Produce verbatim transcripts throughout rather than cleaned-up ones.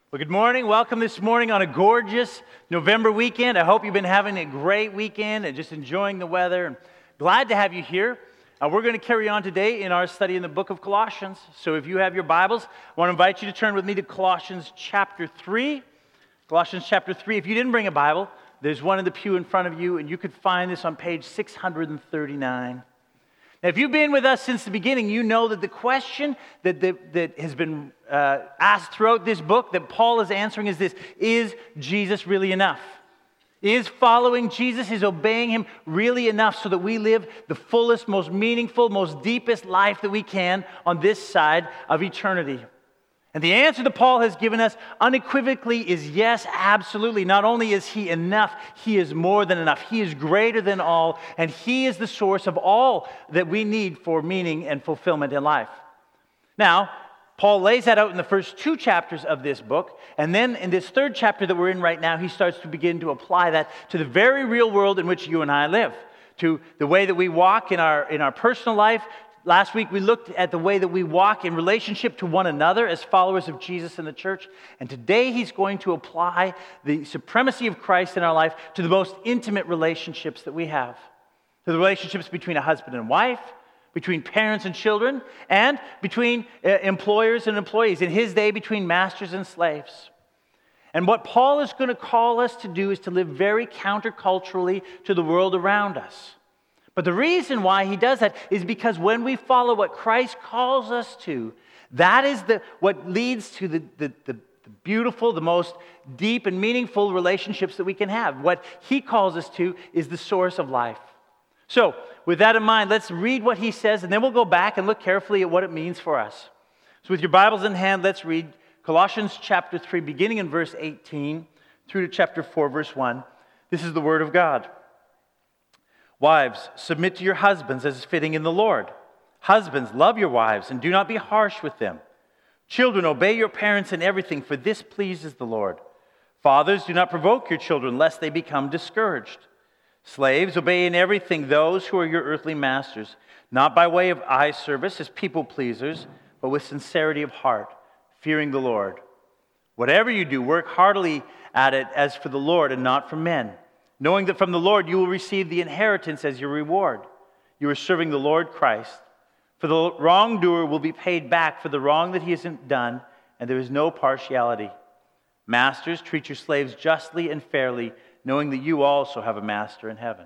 Well, good morning. Welcome this morning on a gorgeous November weekend. I hope you've been having a great weekend and just enjoying the weather. And glad to have you here. Uh, we're going to carry on today in our study in the book of Colossians. So if you have your Bibles, I want to invite you to turn with me to Colossians chapter three. Colossians chapter three. If you didn't bring a Bible, there's one in the pew in front of you, and you could find this on page six hundred thirty-nine. Now, if you've been with us since the beginning, you know that the question that, that, that has been uh, asked throughout this book that Paul is answering is this: is Jesus really enough? Is following Jesus, is obeying Him really enough so that we live the fullest, most meaningful, most deepest life that we can on this side of eternity? And the answer that Paul has given us unequivocally is yes, absolutely. Not only is He enough, He is more than enough. He is greater than all, and He is the source of all that we need for meaning and fulfillment in life. Now, Paul lays that out in the first two chapters of this book, and then in this third chapter that we're in right now, he starts to begin to apply that to the very real world in which you and I live, to the way that we walk in our, in our personal life. Last week, we looked at the way that we walk in relationship to one another as followers of Jesus in the church. And today, he's going to apply the supremacy of Christ in our life to the most intimate relationships that we have. To the relationships between a husband and wife, between parents and children, and between uh, employers and employees. In his day, between masters and slaves. And what Paul is going to call us to do is to live very counterculturally to the world around us. But the reason why he does that is because when we follow what Christ calls us to, that is the what leads to the, the, the, the beautiful, the most deep and meaningful relationships that we can have. What he calls us to is the source of life. So, with that in mind, let's read what he says, and then we'll go back and look carefully at what it means for us. So with your Bibles in hand, let's read Colossians chapter three, beginning in verse eighteen, through to chapter four, verse one. This is the word of God. Wives, submit to your husbands as is fitting in the Lord. Husbands, love your wives and do not be harsh with them. Children, obey your parents in everything, for this pleases the Lord. Fathers, do not provoke your children, lest they become discouraged. Slaves, obey in everything those who are your earthly masters, not by way of eye service as people pleasers, but with sincerity of heart, fearing the Lord. Whatever you do, work heartily at it as for the Lord and not for men, knowing that from the Lord you will receive the inheritance as your reward. You are serving the Lord Christ. For the wrongdoer will be paid back for the wrong that he hasn't done, and there is no partiality. Masters, treat your slaves justly and fairly, knowing that you also have a master in heaven.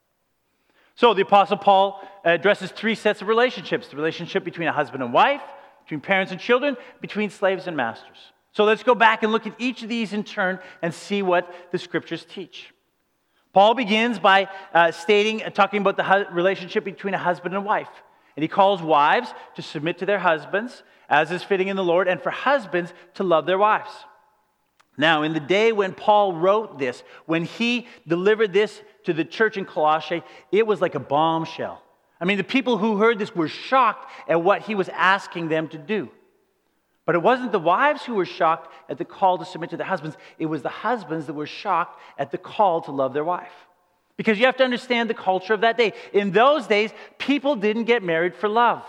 So the Apostle Paul addresses three sets of relationships: the relationship between a husband and wife, between parents and children, between slaves and masters. So let's go back and look at each of these in turn and see what the scriptures teach. Paul begins by uh, stating, uh, talking about the hu- relationship between a husband and wife. And he calls wives to submit to their husbands, as is fitting in the Lord, and for husbands to love their wives. Now, in the day when Paul wrote this, when he delivered this to the church in Colossae, it was like a bombshell. I mean, the people who heard this were shocked at what he was asking them to do. But it wasn't the wives who were shocked at the call to submit to their husbands. It was the husbands that were shocked at the call to love their wife. Because you have to understand the culture of that day. In those days, people didn't get married for love.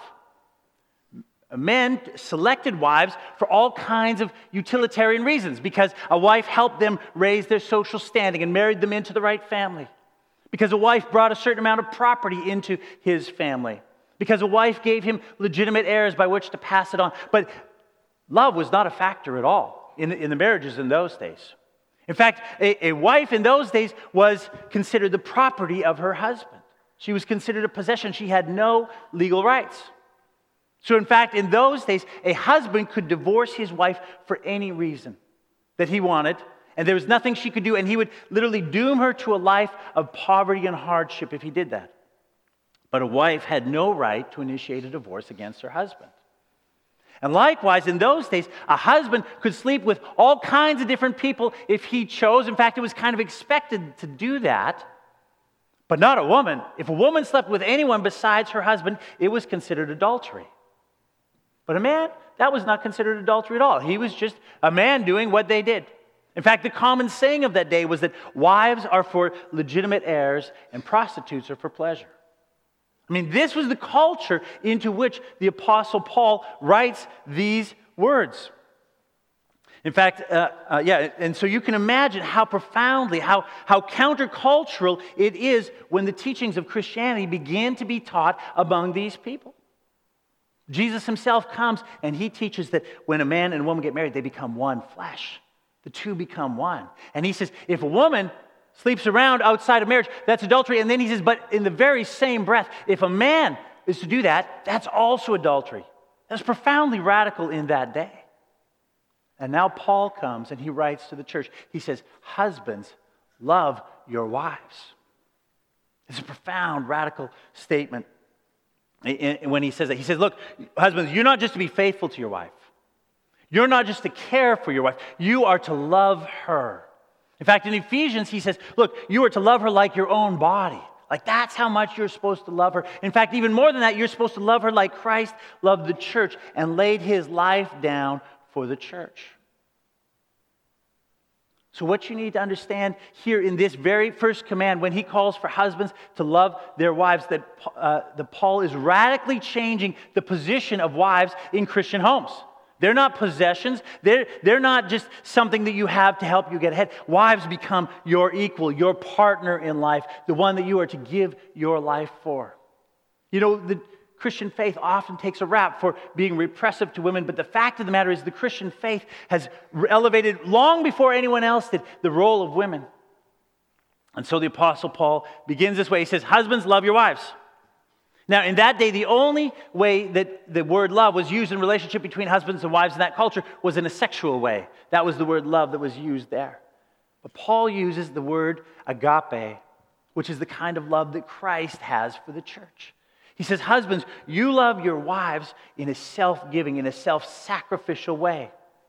Men selected wives for all kinds of utilitarian reasons. Because a wife helped them raise their social standing and married them into the right family. Because a wife brought a certain amount of property into his family. Because a wife gave him legitimate heirs by which to pass it on. But love was not a factor at all in the, in the marriages in those days. In fact, a, a wife in those days was considered the property of her husband. She was considered a possession. She had no legal rights. So in fact, in those days, a husband could divorce his wife for any reason that he wanted, and there was nothing she could do, and he would literally doom her to a life of poverty and hardship if he did that. But a wife had no right to initiate a divorce against her husband. And likewise, in those days, a husband could sleep with all kinds of different people if he chose. In fact, it was kind of expected to do that. But not a woman. If a woman slept with anyone besides her husband, it was considered adultery. But a man, that was not considered adultery at all. He was just a man doing what they did. In fact, the common saying of that day was that wives are for legitimate heirs and prostitutes are for pleasure. I mean, this was the culture into which the Apostle Paul writes these words. In fact, uh, uh, yeah, and so you can imagine how profoundly, how, how countercultural it is when the teachings of Christianity begin to be taught among these people. Jesus himself comes and he teaches that when a man and a woman get married, they become one flesh. The two become one. And he says, if a woman sleeps around outside of marriage, that's adultery. And then he says, but in the very same breath, if a man is to do that, that's also adultery. That's profoundly radical in that day. And now Paul comes and he writes to the church. He says, husbands, love your wives. It's a profound, radical statement when he says that. He says, look, husbands, you're not just to be faithful to your wife. You're not just to care for your wife. You are to love her. In fact, in Ephesians, he says, look, you are to love her like your own body. Like that's how much you're supposed to love her. In fact, even more than that, you're supposed to love her like Christ loved the church and laid his life down for the church. So what you need to understand here in this very first command, when he calls for husbands to love their wives, that uh, the Paul is radically changing the position of wives in Christian homes. They're not possessions. They're, they're not just something that you have to help you get ahead. Wives become your equal, your partner in life, the one that you are to give your life for. You know, the Christian faith often takes a rap for being repressive to women, but the fact of the matter is the Christian faith has elevated long before anyone else did the role of women. And so the Apostle Paul begins this way. He says, husbands, love your wives. Now, in that day, the only way that the word love was used in relationship between husbands and wives in that culture was in a sexual way. That was the word love that was used there. But Paul uses the word agape, which is the kind of love that Christ has for the church. He says, husbands, you love your wives in a self-giving, in a self-sacrificial way.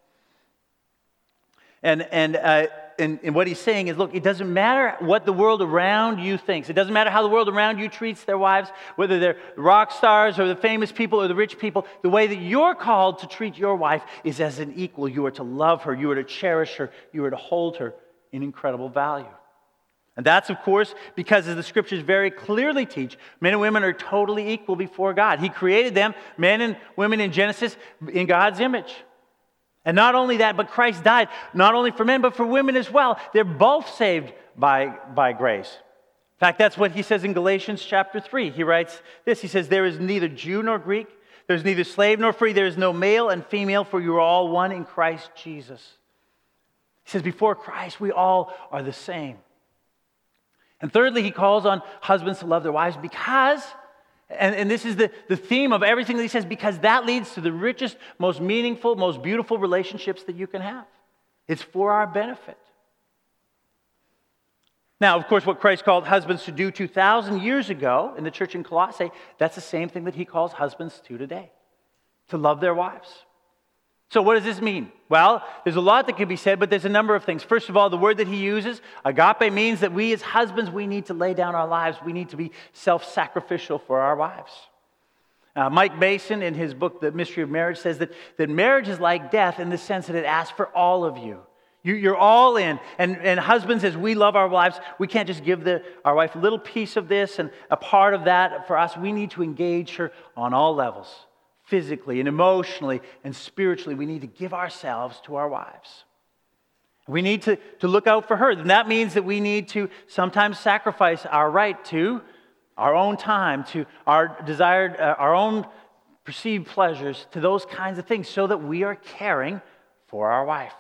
And, and, uh, and, and what he's saying is, look, it doesn't matter what the world around you thinks. It doesn't matter how the world around you treats their wives, whether they're rock stars or the famous people or the rich people. The way that you're called to treat your wife is as an equal. You are to love her. You are to cherish her. You are to hold her in incredible value. And that's, of course, because as the scriptures very clearly teach, men and women are totally equal before God. He created them, men and women in Genesis, in God's image. And not only that, but Christ died, not only for men, but for women as well. They're both saved by, by grace. In fact, that's what he says in Galatians chapter three. He writes this, he says, there is neither Jew nor Greek, there's neither slave nor free, there is no male and female, for you are all one in Christ Jesus. He says, before Christ, we all are the same. And thirdly, he calls on husbands to love their wives because, and, and this is the, the theme of everything that he says, because that leads to the richest, most meaningful, most beautiful relationships that you can have. It's for our benefit. Now, of course, what Christ called husbands to do two thousand years ago in the church in Colossae, that's the same thing that he calls husbands to today, to love their wives. So what does this mean? Well, there's a lot that can be said, but there's a number of things. First of all, the word that he uses, agape, means that we as husbands, we need to lay down our lives. We need to be self-sacrificial for our wives. Uh, Mike Mason, in his book, The Mystery of Marriage, says that, that marriage is like death in the sense that it asks for all of you. you you're all in. And, and husbands, as we love our wives, we can't just give the, our wife a little piece of this and a part of that for us. We need to engage her on all levels. Physically and emotionally and spiritually, we need to give ourselves to our wives. We need to, to look out for her. And that means that we need to sometimes sacrifice our right to our own time, to our desired, uh, our own perceived pleasures, to those kinds of things, so that we are caring for our wife.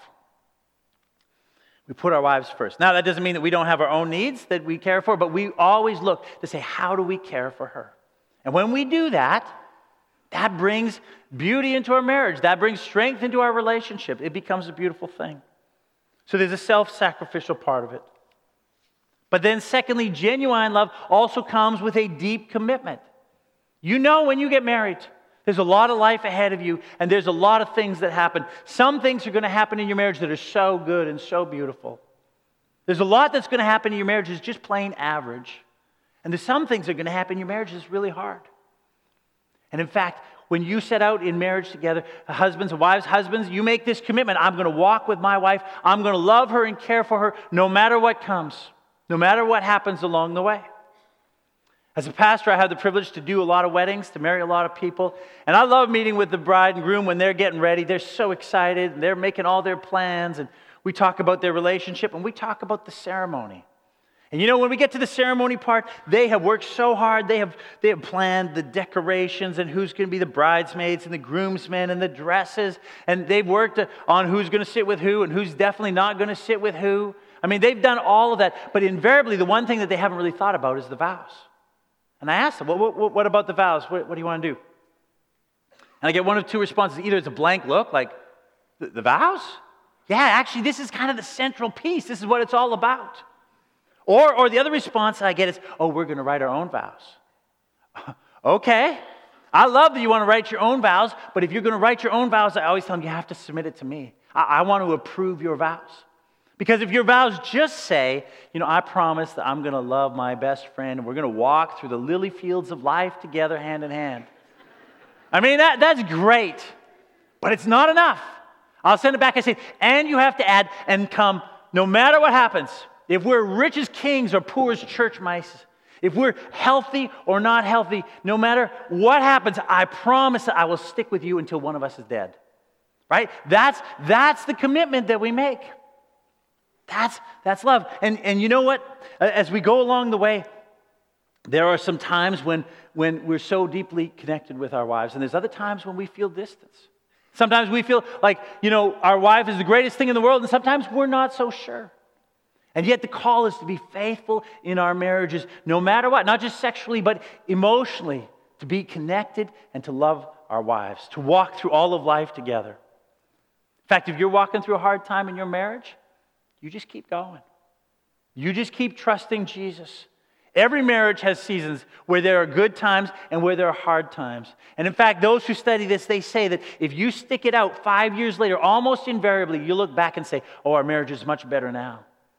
We put our wives first. Now, that doesn't mean that we don't have our own needs that we care for, but we always look to say, how do we care for her? And when we do that, that brings beauty into our marriage. That brings strength into our relationship. It becomes a beautiful thing. So there's a self-sacrificial part of it. But then secondly, genuine love also comes with a deep commitment. You know when you get married, there's a lot of life ahead of you, and there's a lot of things that happen. Some things are going to happen in your marriage that are so good and so beautiful. There's a lot that's going to happen in your marriage that's just plain average. And there's some things that are going to happen in your marriage that's really hard. And in fact, when you set out in marriage together, husbands and wives, husbands, you make this commitment. I'm going to walk with my wife. I'm going to love her and care for her no matter what comes, no matter what happens along the way. As a pastor, I have the privilege to do a lot of weddings, to marry a lot of people. And I love meeting with the bride and groom when they're getting ready. They're so excited, and they're making all their plans, and we talk about their relationship, and we talk about the ceremony. And you know, when we get to the ceremony part, they have worked so hard. They have, they have planned the decorations and who's going to be the bridesmaids and the groomsmen and the dresses. And they've worked on who's going to sit with who and who's definitely not going to sit with who. I mean, they've done all of that. But invariably, the one thing that they haven't really thought about is the vows. And I asked them, well, what, what about the vows? What, what do you want to do? And I get one of two responses. Either it's a blank look, like, the, the vows? Yeah, actually, this is kind of the central piece. This is what it's all about. Or, or the other response I get is, oh, we're going to write our own vows. Okay. I love that you want to write your own vows, but if you're going to write your own vows, I always tell them you have to submit it to me. I, I want to approve your vows. Because if your vows just say, you know, I promise that I'm going to love my best friend and we're going to walk through the lily fields of life together hand in hand. I mean, that, that's great, but it's not enough. I'll send it back and say, and you have to add, and come no matter what happens. If we're rich as kings or poor as church mice, if we're healthy or not healthy, no matter what happens, I promise that I will stick with you until one of us is dead. Right? That's, that's the commitment that we make. That's, that's love. And, and you know what? As we go along the way, there are some times when, when we're so deeply connected with our wives, and there's other times when we feel distance. Sometimes we feel like, you know, our wife is the greatest thing in the world, and sometimes we're not so sure. And yet the call is to be faithful in our marriages, no matter what, not just sexually, but emotionally, to be connected and to love our wives, to walk through all of life together. In fact, if you're walking through a hard time in your marriage, you just keep going. You just keep trusting Jesus. Every marriage has seasons where there are good times and where there are hard times. And in fact, those who study this, they say that if you stick it out five years later, almost invariably, you look back and say, oh, our marriage is much better now.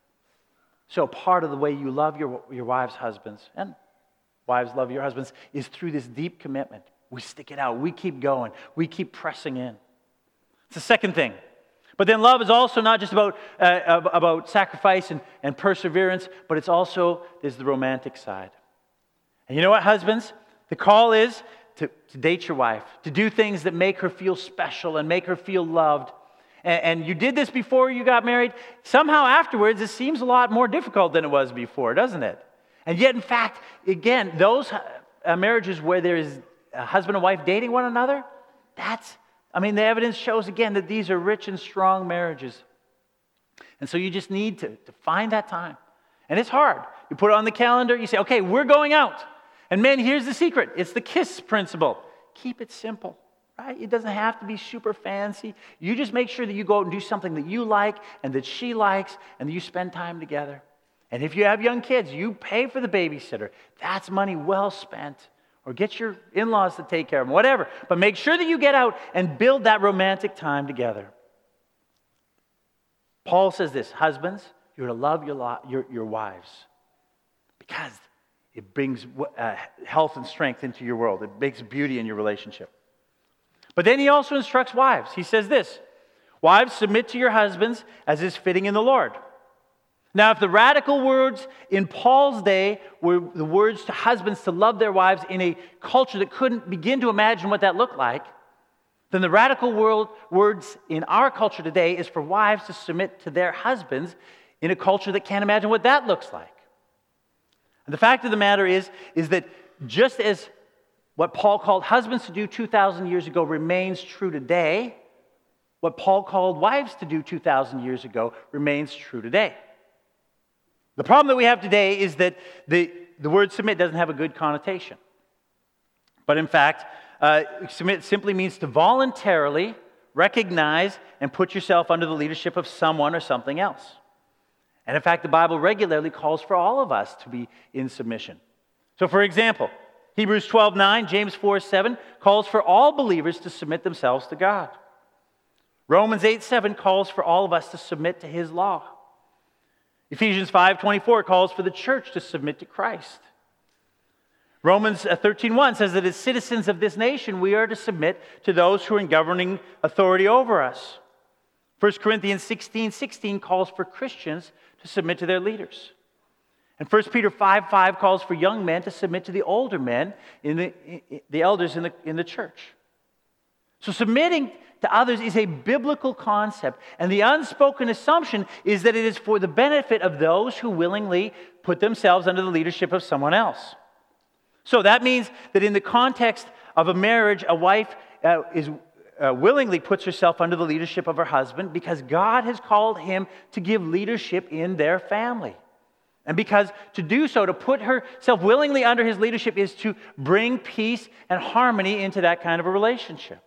So part of the way you love your, your wives' husbands, and wives love your husbands, is through this deep commitment. We stick it out. We keep going. We keep pressing in. It's the second thing. But then love is also not just about, uh, about sacrifice and, and perseverance, but it's also, there's the romantic side. And you know what, husbands? The call is to, to date your wife, to do things that make her feel special and make her feel loved. And you did this before you got married. Somehow afterwards, it seems a lot more difficult than it was before, doesn't it? And yet, in fact, again, those marriages where there is a husband and wife dating one another, that's, I mean, the evidence shows again that these are rich and strong marriages. And so you just need to, to find that time. And it's hard. You put it on the calendar, you say, okay, we're going out. And men, here's the secret. It's the KISS principle. Keep it simple. Right? It doesn't have to be super fancy. You just make sure that you go out and do something that you like and that she likes and that you spend time together. And if you have young kids, you pay for the babysitter. That's money well spent. Or get your in-laws to take care of them, whatever. But make sure that you get out and build that romantic time together. Paul says this, husbands, you're to love your, your, your wives because it brings uh, health and strength into your world. It makes beauty in your relationship. But then he also instructs wives. He says this, wives, submit to your husbands as is fitting in the Lord. Now, if the radical words in Paul's day were the words to husbands to love their wives in a culture that couldn't begin to imagine what that looked like, then the radical world, words in our culture today is for wives to submit to their husbands in a culture that can't imagine what that looks like. And the fact of the matter is, is that just as what Paul called husbands to do two thousand years ago remains true today, what Paul called wives to do two thousand years ago remains true today. The problem that we have today is that the, the word submit doesn't have a good connotation. But in fact, uh, submit simply means to voluntarily recognize and put yourself under the leadership of someone or something else. And in fact, the Bible regularly calls for all of us to be in submission. So for example, Hebrews twelve nine, James four seven calls for all believers to submit themselves to God. Romans eight seven calls for all of us to submit to His law. Ephesians five twenty-four calls for the church to submit to Christ. Romans thirteen one says that as citizens of this nation, we are to submit to those who are in governing authority over us. First Corinthians sixteen sixteen calls for Christians to submit to their leaders. And First Peter five five calls for young men to submit to the older men, in the, in, the elders in the, in the church. So submitting to others is a biblical concept. And the unspoken assumption is that it is for the benefit of those who willingly put themselves under the leadership of someone else. So that means that in the context of a marriage, a wife uh, is uh, willingly puts herself under the leadership of her husband because God has called him to give leadership in their family. And because to do so, to put herself willingly under his leadership, is to bring peace and harmony into that kind of a relationship.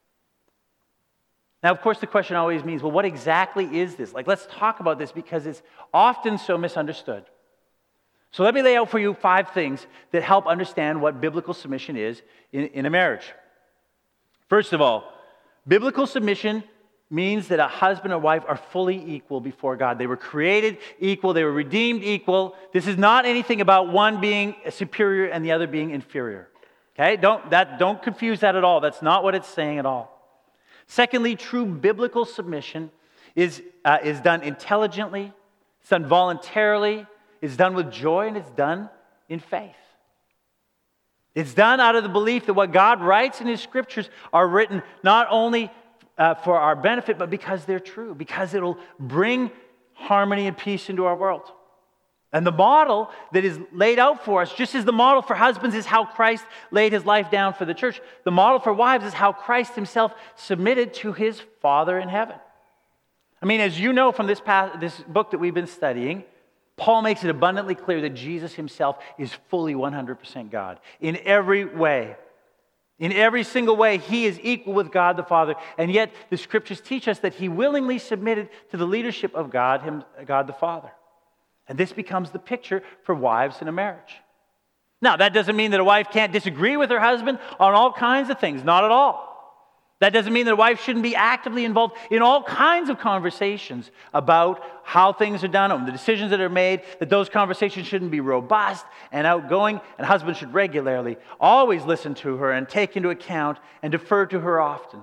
Now, of course, the question always means, well, what exactly is this? Like, let's talk about this because it's often so misunderstood. So let me lay out for you five things that help understand what biblical submission is in, in a marriage. First of all, biblical submission means that a husband and wife are fully equal before God. They were created equal. They were redeemed equal. This is not anything about one being superior and the other being inferior. Okay? Don't, that, don't confuse that at all. That's not what it's saying at all. Secondly, true biblical submission is, uh, is done intelligently, it's done voluntarily, it's done with joy, and it's done in faith. It's done out of the belief that what God writes in His Scriptures are written not only uh, for our benefit, but because they're true, because it'll bring harmony and peace into our world. And the model that is laid out for us, just as the model for husbands is how Christ laid His life down for the church, the model for wives is how Christ Himself submitted to His Father in heaven. I mean, as you know from this, past, this book that we've been studying, Paul makes it abundantly clear that Jesus Himself is fully one hundred percent God in every way. In every single way, He is equal with God the Father, and yet the Scriptures teach us that He willingly submitted to the leadership of God, him, God the Father. And this becomes the picture for wives in a marriage. Now, that doesn't mean that a wife can't disagree with her husband on all kinds of things. Not at all. That doesn't mean that a wife shouldn't be actively involved in all kinds of conversations about how things are done and the decisions that are made, that those conversations shouldn't be robust and outgoing, and husbands should regularly always listen to her and take into account and defer to her often.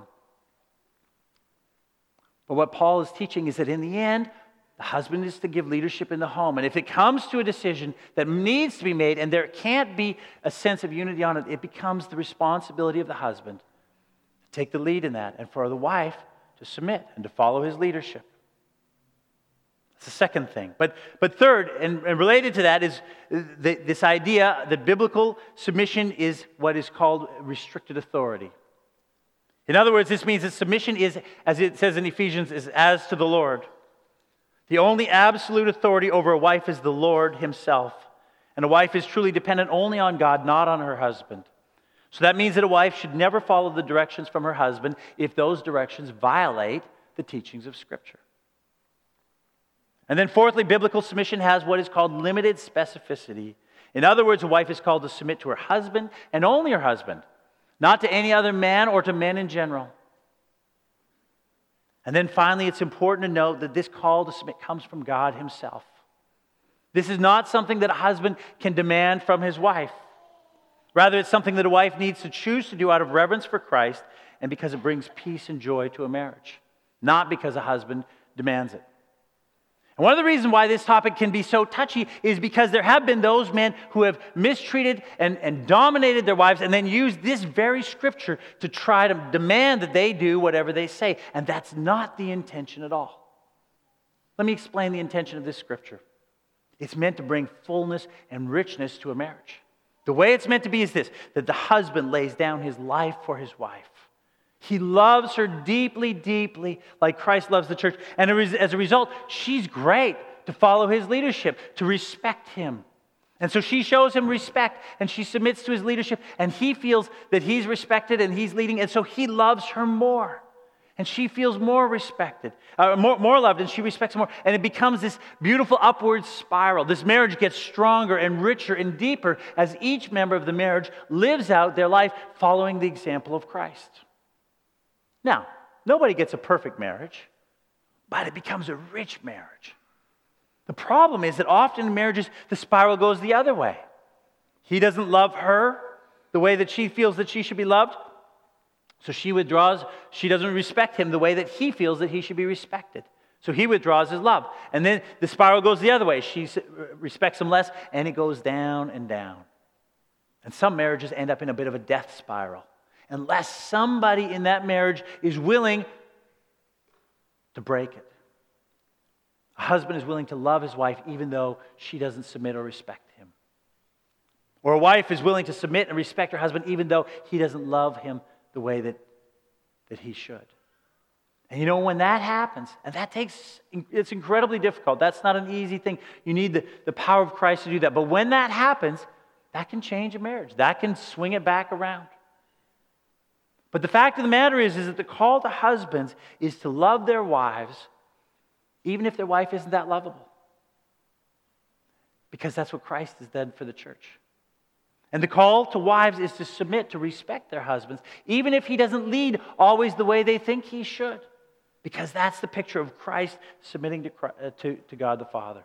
But what Paul is teaching is that in the end, the husband is to give leadership in the home. And if it comes to a decision that needs to be made and there can't be a sense of unity on it, it becomes the responsibility of the husband to take the lead in that and for the wife to submit and to follow his leadership. That's the second thing. But, but third, and, and related to that, is the, this idea that biblical submission is what is called restricted authority. In other words, this means that submission is, as it says in Ephesians, is as to the Lord. The only absolute authority over a wife is the Lord Himself. And a wife is truly dependent only on God, not on her husband. So that means that a wife should never follow the directions from her husband if those directions violate the teachings of Scripture. And then fourthly, biblical submission has what is called limited specificity. In other words, a wife is called to submit to her husband and only her husband, not to any other man or to men in general. And then finally, it's important to note that this call to submit comes from God Himself. This is not something that a husband can demand from his wife. Rather, it's something that a wife needs to choose to do out of reverence for Christ and because it brings peace and joy to a marriage, not because a husband demands it. And one of the reasons why this topic can be so touchy is because there have been those men who have mistreated and, and dominated their wives and then used this very Scripture to try to demand that they do whatever they say. And that's not the intention at all. Let me explain the intention of this Scripture. It's meant to bring fullness and richness to a marriage. The way it's meant to be is this, that the husband lays down his life for his wife. He loves her deeply, deeply, like Christ loves the church. And as a result, she's great to follow his leadership, to respect him. And so she shows him respect, and she submits to his leadership, and he feels that he's respected and he's leading, and so he loves her more. And she feels more respected, uh, more, more loved, and she respects more. And it becomes this beautiful upward spiral. This marriage gets stronger and richer and deeper as each member of the marriage lives out their life following the example of Christ. Now, nobody gets a perfect marriage, but it becomes a rich marriage. The problem is that often in marriages, the spiral goes the other way. He doesn't love her the way that she feels that she should be loved, so she withdraws. She doesn't respect him the way that he feels that he should be respected. So he withdraws his love. And then the spiral goes the other way. She respects him less, and it goes down and down. And some marriages end up in a bit of a death spiral, unless somebody in that marriage is willing to break it. A husband is willing to love his wife even though she doesn't submit or respect him. Or a wife is willing to submit and respect her husband even though he doesn't love him the way that, that he should. And you know, when that happens, and that takes, it's incredibly difficult. That's not an easy thing. You need the, the power of Christ to do that. But when that happens, that can change a marriage. That can swing it back around. But the fact of the matter is, is that the call to husbands is to love their wives even if their wife isn't that lovable. Because that's what Christ has done for the church. And the call to wives is to submit, to respect their husbands, even if he doesn't lead always the way they think he should. Because that's the picture of Christ submitting to, Christ, uh, to, to God the Father.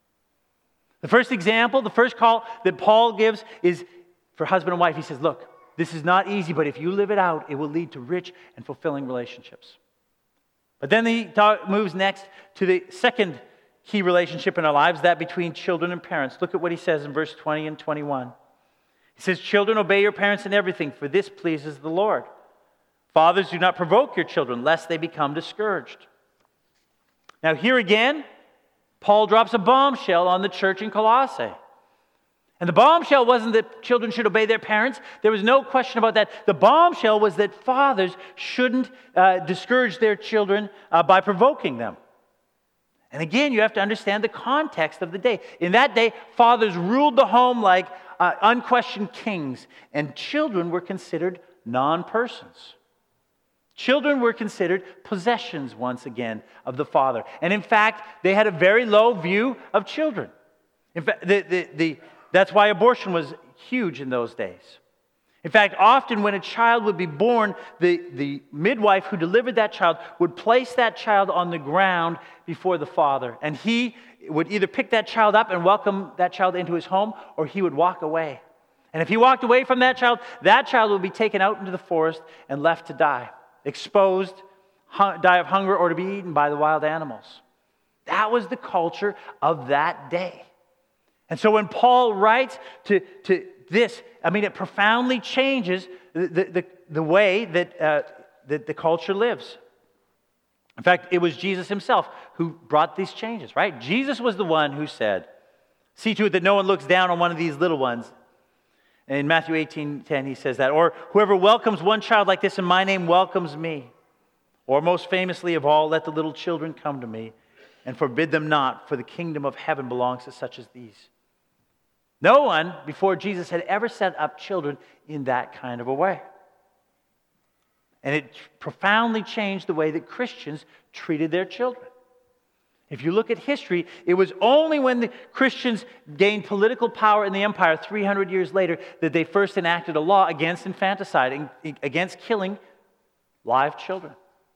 The first example, the first call that Paul gives is for husband and wife. He says, look, this is not easy, but if you live it out, it will lead to rich and fulfilling relationships. But then he talk, moves next to the second key relationship in our lives, that between children and parents. Look at what he says in verse twenty and twenty-one. He says, children, obey your parents in everything, for this pleases the Lord. Fathers, do not provoke your children, lest they become discouraged. Now here again, Paul drops a bombshell on the church in Colossae. And the bombshell wasn't that children should obey their parents. There was no question about that. The bombshell was that fathers shouldn't uh, discourage their children uh, by provoking them. And again, you have to understand the context of the day. In that day, fathers ruled the home like uh, unquestioned kings, and children were considered non-persons. Children were considered possessions, once again, of the father. And in fact, they had a very low view of children. In fact, the, the, the, that's why abortion was huge in those days. In fact, often when a child would be born, the, the midwife who delivered that child would place that child on the ground before the father. And he would either pick that child up and welcome that child into his home, or he would walk away. And if he walked away from that child, that child would be taken out into the forest and left to die, exposed, hung, die of hunger, or to be eaten by the wild animals. That was the culture of that day. And so when Paul writes to, to this, I mean, it profoundly changes the, the, the way that, uh, that the culture lives. In fact, it was Jesus himself who brought these changes, right? Jesus was the one who said, see to it that no one looks down on one of these little ones. And in Matthew eighteen ten, he says that. Or whoever welcomes one child like this in my name welcomes me. Or most famously of all, let the little children come to me and forbid them not, for the kingdom of heaven belongs to such as these. No one before Jesus had ever set up children in that kind of a way. And it profoundly changed the way that Christians treated their children. If you look at history, it was only when the Christians gained political power in the empire three hundred years later that they first enacted a law against infanticide, against killing live children.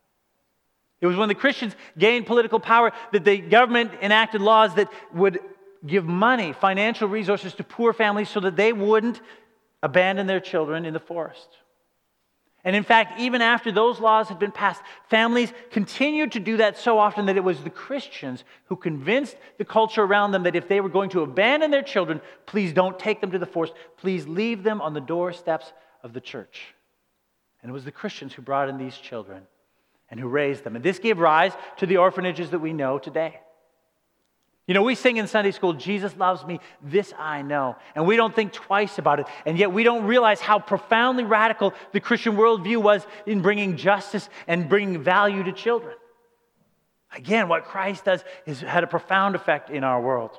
It was when the Christians gained political power that the government enacted laws that would give money, financial resources to poor families so that they wouldn't abandon their children in the forest. And in fact, even after those laws had been passed, families continued to do that so often that it was the Christians who convinced the culture around them that if they were going to abandon their children, please don't take them to the forest. Please leave them on the doorsteps of the church. And it was the Christians who brought in these children and who raised them. And this gave rise to the orphanages that we know today. You know, we sing in Sunday school, Jesus loves me, this I know. And we don't think twice about it. And yet we don't realize how profoundly radical the Christian worldview was in bringing justice and bringing value to children. Again, what Christ does has had a profound effect in our world.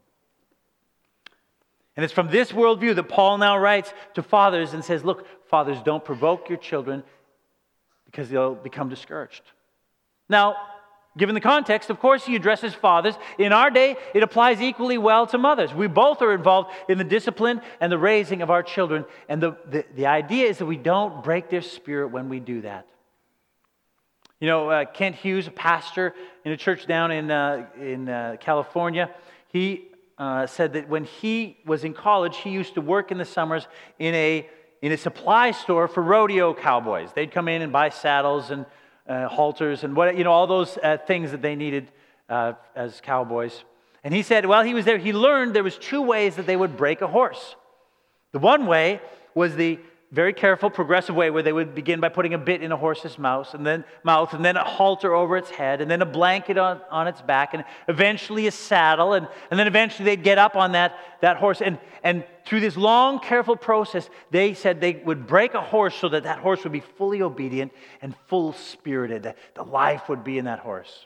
And it's from this worldview that Paul now writes to fathers and says, look, fathers, don't provoke your children because they'll become discouraged. Now, given the context, of course, he addresses fathers. In our day, it applies equally well to mothers. We both are involved in the discipline and the raising of our children. And the, the, the idea is that we don't break their spirit when we do that. You know, uh, Kent Hughes, a pastor in a church down in, uh, in uh, California, he uh, said that when he was in college, he used to work in the summers in a, in a supply store for rodeo cowboys. They'd come in and buy saddles and uh, halters and what, you know, all those uh, things that they needed uh, as cowboys. And he said, well, he was there. He learned there was two ways that they would break a horse. The one way was the very careful, progressive way where they would begin by putting a bit in a horse's mouth, and then mouth, and then a halter over its head, and then a blanket on, on its back, and eventually a saddle, and, and then eventually they'd get up on that, that horse. And, and through this long, careful process, they said they would break a horse so that that horse would be fully obedient and full-spirited. The life would be in that horse.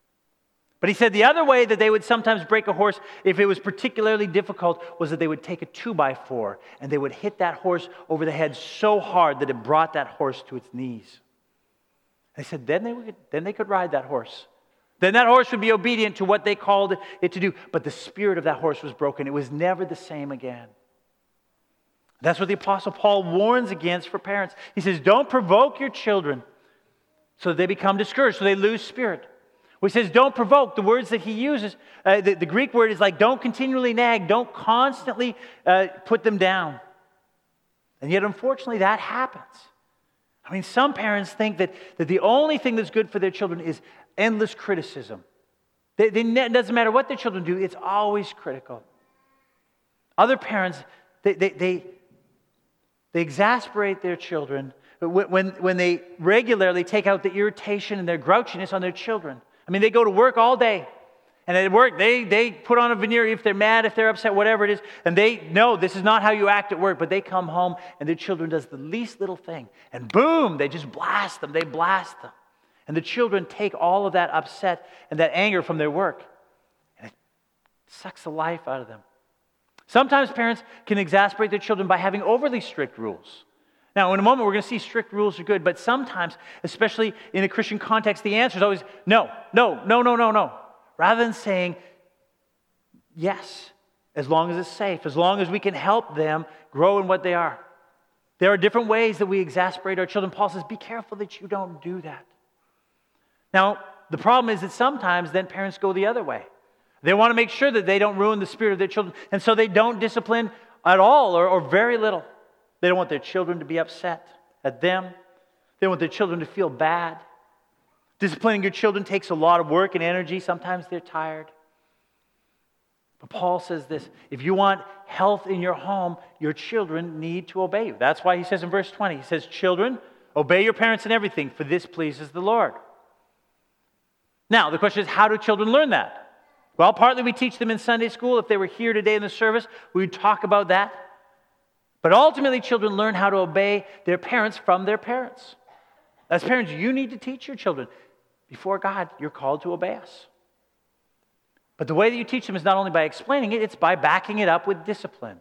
But he said the other way that they would sometimes break a horse, if it was particularly difficult, was that they would take a two by four and they would hit that horse over the head so hard that it brought that horse to its knees. They said then they would, then they could ride that horse. Then that horse would be obedient to what they called it to do. But the spirit of that horse was broken. It was never the same again. That's what the Apostle Paul warns against for parents. He says, don't provoke your children so that they become discouraged, so they lose spirit. He says, don't provoke. The words that he uses, uh, the, the Greek word is like, don't continually nag. Don't constantly uh, put them down. And yet, unfortunately, that happens. I mean, some parents think that, that the only thing that's good for their children is endless criticism. They, they, it doesn't matter what their children do, it's always critical. Other parents, they, they, they, they exasperate their children when, when they regularly take out the irritation and their grouchiness on their children. I mean, they go to work all day, and at work, they, they put on a veneer if they're mad, if they're upset, whatever it is, and they know this is not how you act at work, but they come home, and their children does the least little thing, and boom, they just blast them, they blast them. And the children take all of that upset and that anger from their work, and it sucks the life out of them. Sometimes parents can exasperate their children by having overly strict rules. Now, in a moment, we're going to see strict rules are good, but sometimes, especially in a Christian context, the answer is always no, no, no, no, no, no. Rather than saying yes, as long as it's safe, as long as we can help them grow in what they are. There are different ways that we exasperate our children. Paul says, be careful that you don't do that. Now, the problem is that sometimes then parents go the other way. They want to make sure that they don't ruin the spirit of their children, and so they don't discipline at all or, or very little. They don't want their children to be upset at them. They want their children to feel bad. Disciplining your children takes a lot of work and energy. Sometimes they're tired. But Paul says this, if you want health in your home, your children need to obey you. That's why he says in verse twenty, he says, children, obey your parents in everything, for this pleases the Lord. Now, the question is, how do children learn that? Well, partly we teach them in Sunday school. If they were here today in the service, we would talk about that. But ultimately, children learn how to obey their parents from their parents. As parents, you need to teach your children. Before God, you're called to obey us. But the way that you teach them is not only by explaining it, it's by backing it up with discipline.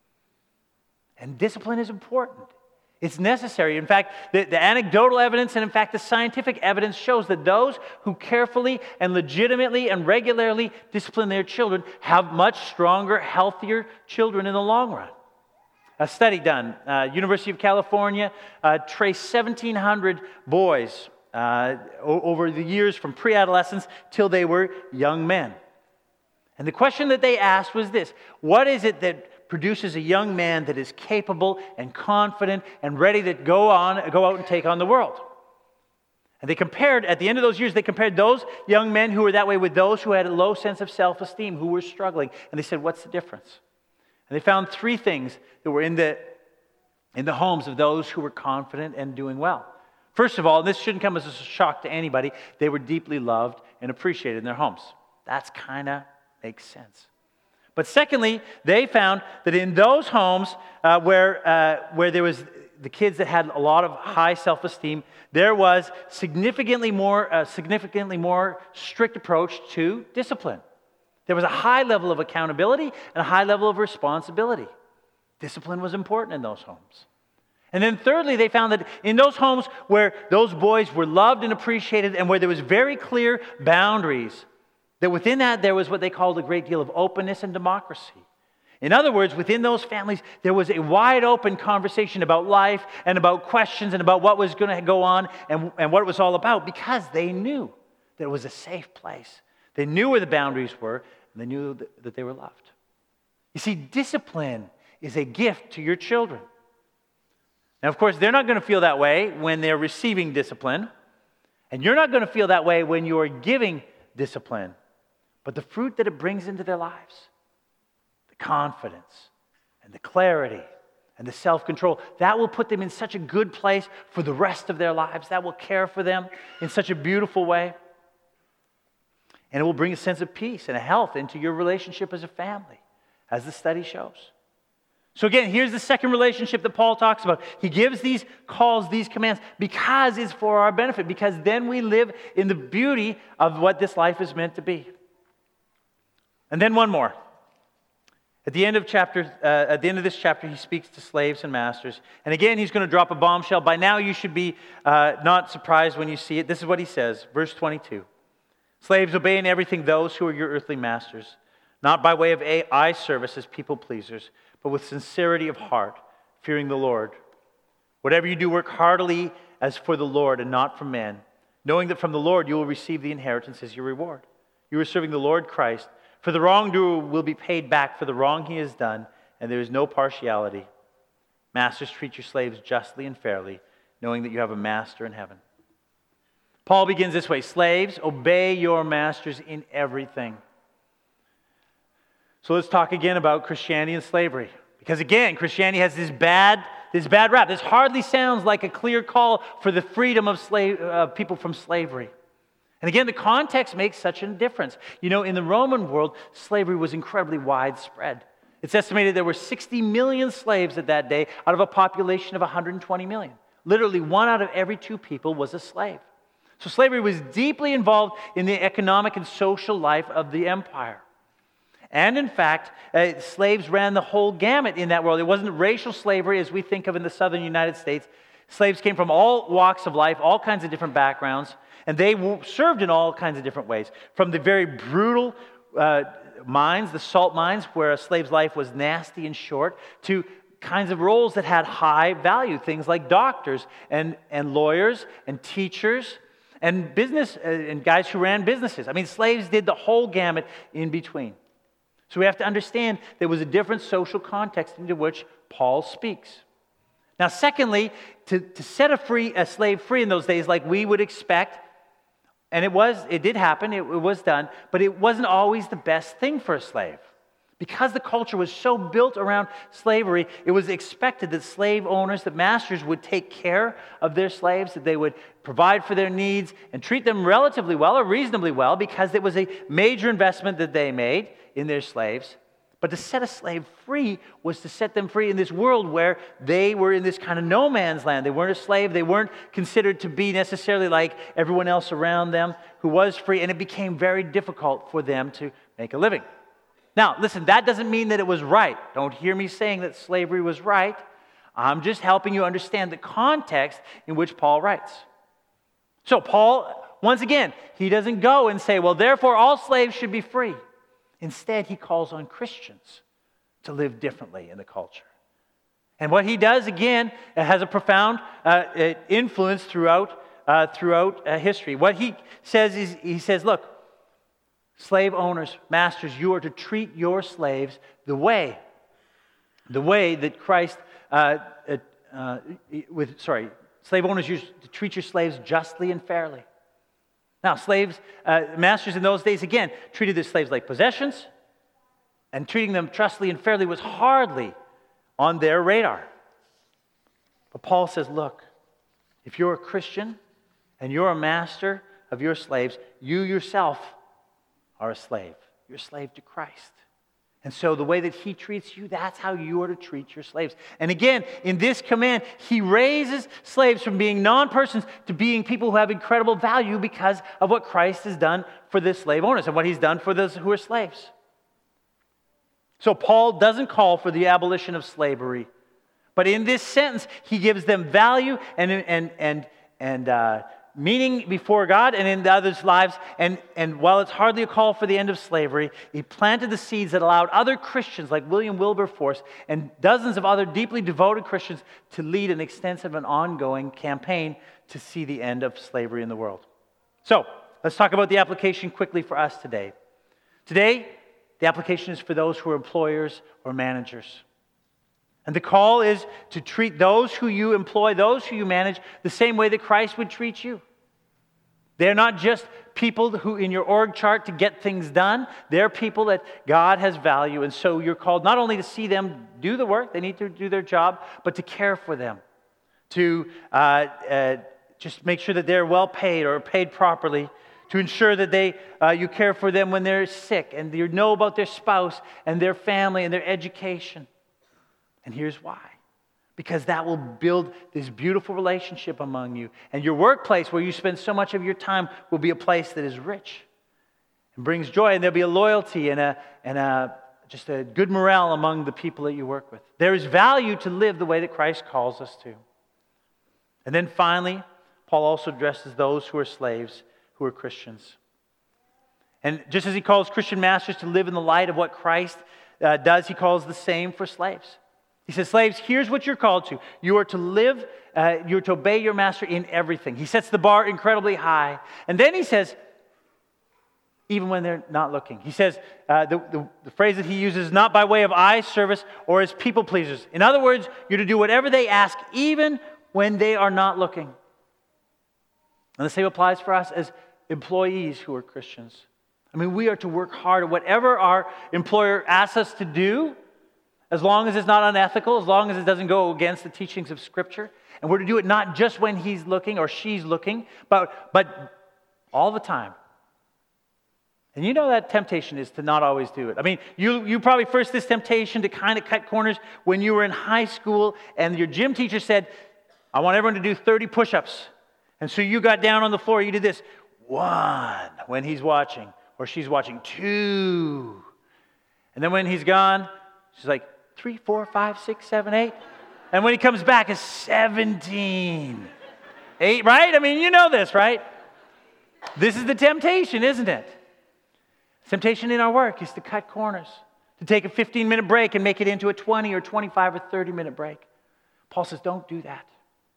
And discipline is important. It's necessary. In fact, the, the anecdotal evidence and in fact the scientific evidence shows that those who carefully and legitimately and regularly discipline their children have much stronger, healthier children in the long run. A study done, uh, University of California, uh, traced seventeen hundred boys uh, o- over the years from pre-adolescence till they were young men. And the question that they asked was this: what is it that produces a young man that is capable and confident and ready to go on, go out and take on the world? And they compared, at the end of those years, they compared those young men who were that way with those who had a low sense of self-esteem, who were struggling. And they said, what's the difference? And they found three things that were in the, in the homes of those who were confident and doing well. First of all, and this shouldn't come as a shock to anybody, they were deeply loved and appreciated in their homes. That's kind of makes sense. But secondly, they found that in those homes uh, where, uh, where there was the kids that had a lot of high self-esteem, there was significantly more, uh, significantly more strict approach to discipline. There was a high level of accountability and a high level of responsibility. Discipline was important in those homes. And then thirdly, they found that in those homes where those boys were loved and appreciated and where there was very clear boundaries, that within that there was what they called a great deal of openness and democracy. In other words, within those families, there was a wide open conversation about life and about questions and about what was going to go on and, and what it was all about, because they knew that it was a safe place. They knew where the boundaries were, and they knew that they were loved. You see, discipline is a gift to your children. Now, of course, they're not going to feel that way when they're receiving discipline. And you're not going to feel that way when you're giving discipline, but the fruit that it brings into their lives, the confidence and the clarity and the self-control, that will put them in such a good place for the rest of their lives. That will care for them in such a beautiful way. And it will bring a sense of peace and a health into your relationship as a family, as the study shows. So again, here's the second relationship that Paul talks about. He gives these calls, these commands, because it's for our benefit, because then we live in the beauty of what this life is meant to be. And then one more. At the end of chapter, uh, at the end of this chapter, he speaks to slaves and masters. And again, he's going to drop a bombshell. By now, you should be uh, not surprised when you see it. This is what he says, verse twenty-two. Slaves, obey in everything those who are your earthly masters, not by way of eye service as people pleasers, but with sincerity of heart, fearing the Lord. Whatever you do, work heartily as for the Lord and not for men, knowing that from the Lord you will receive the inheritance as your reward. You are serving the Lord Christ. For the wrongdoer will be paid back for the wrong he has done, and there is no partiality. Masters, treat your slaves justly and fairly, knowing that you have a master in heaven. Paul begins this way: slaves, obey your masters in everything. So let's talk again about Christianity and slavery. Because again, Christianity has this bad, this bad rap. This hardly sounds like a clear call for the freedom of slave, uh, people from slavery. And again, the context makes such a difference. You know, in the Roman world, slavery was incredibly widespread. It's estimated there were sixty million slaves at that day out of a population of one hundred twenty million. Literally, one out of every two people was a slave. So slavery was deeply involved in the economic and social life of the empire. And in fact, uh, slaves ran the whole gamut in that world. It wasn't racial slavery as we think of in the southern United States. Slaves came from all walks of life, all kinds of different backgrounds, and they w- served in all kinds of different ways. From the very brutal uh, mines, the salt mines, where a slave's life was nasty and short, to kinds of roles that had high value, things like doctors and, and lawyers and teachers and business uh, and guys who ran businesses. I mean, slaves did the whole gamut in between. So we have to understand there was a different social context into which Paul speaks. Now, secondly, to, to set a free a slave free in those days, like we would expect, and it was, it did happen, it, it was done, but it wasn't always the best thing for a slave. Because the culture was so built around slavery, it was expected that slave owners, that masters would take care of their slaves, that they would provide for their needs and treat them relatively well or reasonably well, because it was a major investment that they made in their slaves. But to set a slave free was to set them free in this world where they were in this kind of no man's land. They weren't a slave. They weren't considered to be necessarily like everyone else around them who was free, and it became very difficult for them to make a living. Now, listen, that doesn't mean that it was right. Don't hear me saying that slavery was right. I'm just helping you understand the context in which Paul writes. So Paul, once again, he doesn't go and say, well, therefore all slaves should be free. Instead, he calls on Christians to live differently in the culture. And what he does, again, has a profound uh, influence throughout, uh, throughout uh, history. What he says is, he says, look, slave owners, masters, you are to treat your slaves the way, the way that Christ, uh, uh, with sorry, slave owners, you to treat your slaves justly and fairly. Now, slaves, uh, masters in those days, again, treated their slaves like possessions, and treating them justly and fairly was hardly on their radar. But Paul says, look, if you're a Christian and you're a master of your slaves, you yourself are a slave. You're a slave to Christ. And so the way that he treats you, that's how you are to treat your slaves. And again, in this command, he raises slaves from being non-persons to being people who have incredible value because of what Christ has done for the slave owners and what he's done for those who are slaves. So Paul doesn't call for the abolition of slavery, but in this sentence, he gives them value and, and, and, and uh, meaning before God and in the others' lives. And, and while it's hardly a call for the end of slavery, he planted the seeds that allowed other Christians like William Wilberforce and dozens of other deeply devoted Christians to lead an extensive and ongoing campaign to see the end of slavery in the world. So, let's talk about the application quickly for us today. Today, the application is for those who are employers or managers. And the call is to treat those who you employ, those who you manage, the same way that Christ would treat you. They're not just people who in your org chart to get things done. They're people that God has value. And so you're called not only to see them do the work, they need to do their job, but to care for them. To uh, uh, just make sure that they're well paid or paid properly. To ensure that they, uh, you care for them when they're sick. And you know about their spouse and their family and their education. And here's why. Because that will build this beautiful relationship among you. And your workplace, where you spend so much of your time, will be a place that is rich and brings joy. And there'll be a loyalty and a and a just a good morale among the people that you work with. There is value to live the way that Christ calls us to. And then finally, Paul also addresses those who are slaves, who are Christians. And just as he calls Christian masters to live in the light of what Christ uh, does, he calls the same for slaves. He says, slaves, here's what you're called to. You are to live, uh, you're to obey your master in everything. He sets the bar incredibly high. And then he says, even when they're not looking. He says, uh, the, the, the phrase that he uses, not by way of eye service or as people pleasers. In other words, you're to do whatever they ask, even when they are not looking. And the same applies for us as employees who are Christians. I mean, we are to work hard at whatever our employer asks us to do, as long as it's not unethical, as long as it doesn't go against the teachings of Scripture. And we're to do it not just when he's looking or she's looking, but, but all the time. And you know that temptation is to not always do it. I mean, you, you probably first this temptation to kind of cut corners when you were in high school and your gym teacher said, I want everyone to do thirty push-ups. And so you got down on the floor, you did this, one, when he's watching, or she's watching, two. And then when he's gone, she's like, three, four, five, six, seven, eight. And when he comes back, it's seventeen. Eight, right? I mean, you know this, right? This is the temptation, isn't it? Temptation in our work is to cut corners, to take a fifteen-minute break and make it into a twenty or twenty-five or thirty-minute break. Paul says, don't do that.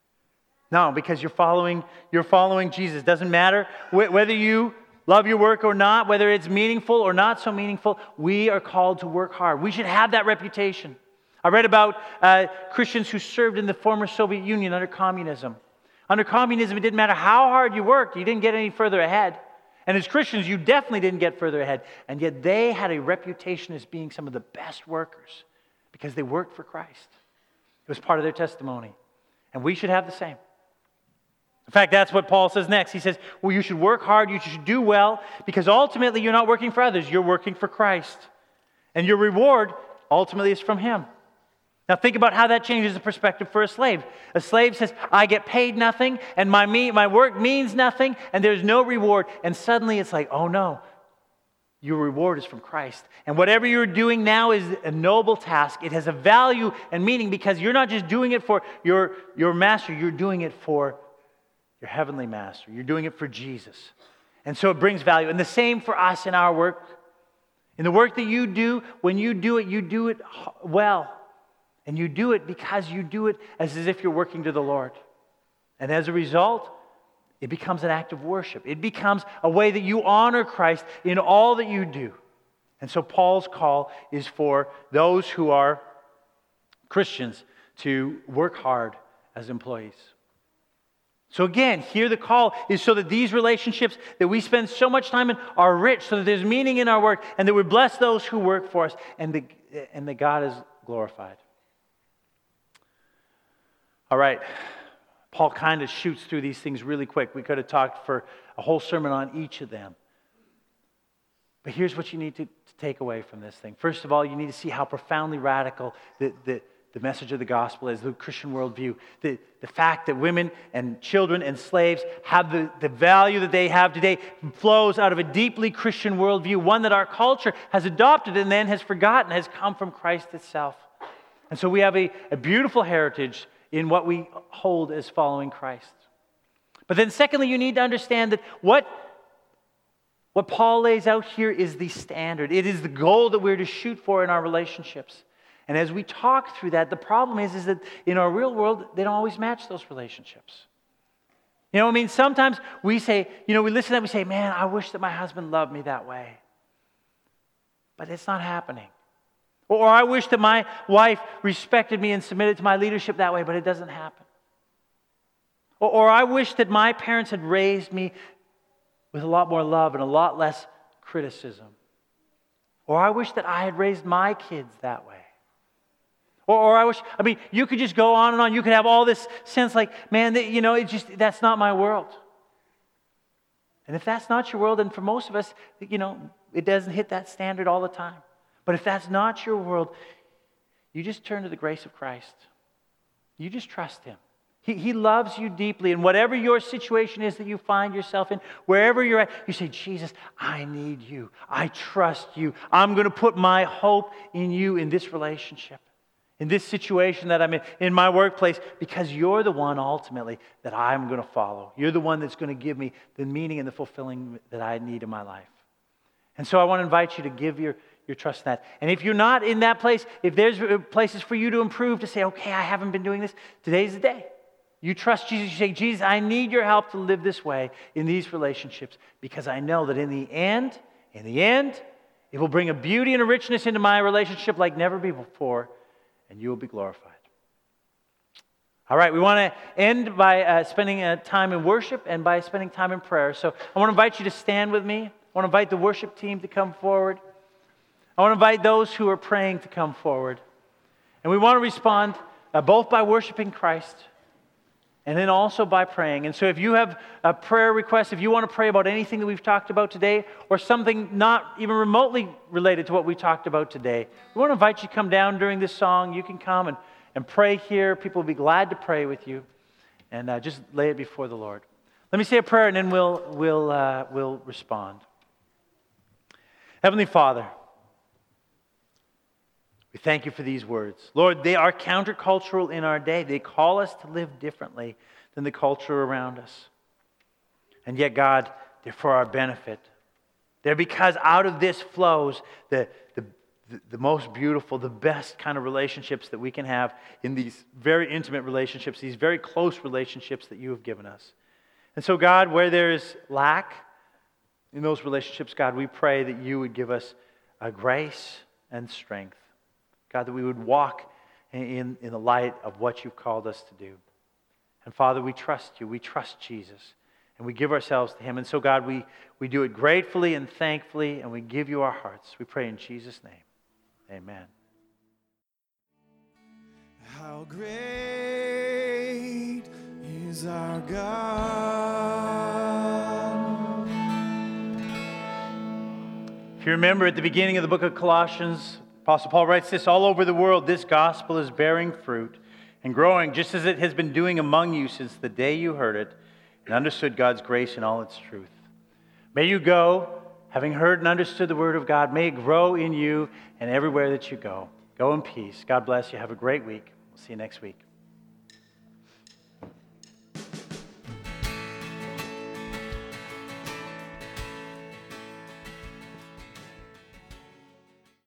No, because you're following, you're following Jesus. Doesn't matter wh- whether you love your work or not, whether it's meaningful or not so meaningful, we are called to work hard. We should have that reputation. I read about uh, Christians who served in the former Soviet Union under communism. Under communism, it didn't matter how hard you worked, you didn't get any further ahead. And as Christians, you definitely didn't get further ahead. And yet they had a reputation as being some of the best workers because they worked for Christ. It was part of their testimony. And we should have the same. In fact, that's what Paul says next. He says, well, you should work hard, you should do well, because ultimately you're not working for others, you're working for Christ. And your reward ultimately is from Him. Now think about how that changes the perspective for a slave. A slave says, I get paid nothing, and my, me, my work means nothing, and there's no reward. And suddenly it's like, oh no, your reward is from Christ. And whatever you're doing now is a noble task. It has a value and meaning because you're not just doing it for your, your master, you're doing it for your heavenly master. You're doing it for Jesus. And so it brings value. And the same for us in our work. In the work that you do, when you do it, you do it well. And you do it because you do it as, as if you're working to the Lord. And as a result, it becomes an act of worship. It becomes a way that you honor Christ in all that you do. And so Paul's call is for those who are Christians to work hard as employees. So again, here the call is so that these relationships that we spend so much time in are rich, so that there's meaning in our work, and that we bless those who work for us, and, the, and that God is glorified. All right, Paul kind of shoots through these things really quick. We could have talked for a whole sermon on each of them. But here's what you need to, to take away from this thing. First of all, you need to see how profoundly radical the, the, the message of the gospel is, the Christian worldview. The, the fact that women and children and slaves have the, the value that they have today flows out of a deeply Christian worldview, one that our culture has adopted and then has forgotten, has come from Christ itself. And so we have a, a beautiful heritage in what we hold as following Christ. But then secondly, you need to understand that what, what Paul lays out here is the standard. It is the goal that we're to shoot for in our relationships. And as we talk through that, the problem is, is that in our real world, they don't always match those relationships. You know, I mean, sometimes we say, you know, we listen to that, we say, man, I wish that my husband loved me that way. But it's not happening. Or I wish that my wife respected me and submitted to my leadership that way, but it doesn't happen. Or, or I wish that my parents had raised me with a lot more love and a lot less criticism. Or I wish that I had raised my kids that way. Or, or I wish, I mean, you could just go on and on. You could have all this sense like, man, that, you know, it just, that's not my world. And if that's not your world, then for most of us, you know, it doesn't hit that standard all the time. But if that's not your world, you just turn to the grace of Christ. You just trust Him. He, he loves you deeply. And whatever your situation is that you find yourself in, wherever you're at, you say, Jesus, I need you. I trust you. I'm going to put my hope in you in this relationship, in this situation that I'm in, in my workplace, because you're the one ultimately that I'm going to follow. You're the one that's going to give me the meaning and the fulfilling that I need in my life. And so I want to invite you to give your, your trust in that. And if you're not in that place, if there's places for you to improve, to say, okay, I haven't been doing this, today's the day. You trust Jesus. You say, Jesus, I need your help to live this way in these relationships, because I know that in the end, in the end, it will bring a beauty and a richness into my relationship like never before, and you will be glorified. All right, we want to end by uh, spending uh, time in worship and by spending time in prayer. So I want to invite you to stand with me. I want to invite the worship team to come forward. I want to invite those who are praying to come forward. And we want to respond uh, both by worshiping Christ and then also by praying. And so if you have a prayer request, if you want to pray about anything that we've talked about today, or something not even remotely related to what we talked about today, we want to invite you to come down during this song. You can come and, and pray here. People will be glad to pray with you. And uh, just lay it before the Lord. Let me say a prayer and then we'll, we'll, uh, we'll respond. Heavenly Father, we thank you for these words. Lord, they are countercultural in our day. They call us to live differently than the culture around us. And yet, God, they're for our benefit. They're because out of this flows the, the, the most beautiful, the best kind of relationships that we can have in these very intimate relationships, these very close relationships that you have given us. And so, God, where there is lack in those relationships, God, we pray that you would give us a grace and strength. God, that we would walk in, in the light of what you've called us to do. And Father, we trust you. We trust Jesus. And we give ourselves to Him. And so, God, we, we do it gratefully and thankfully, and we give you our hearts. We pray in Jesus' name. Amen. How great is our God. If you remember at the beginning of the book of Colossians, Apostle Paul writes this, all over the world, this gospel is bearing fruit and growing just as it has been doing among you since the day you heard it and understood God's grace in all its truth. May you go, having heard and understood the word of God, may it grow in you and everywhere that you go. Go in peace. God bless you. Have a great week. We'll see you next week.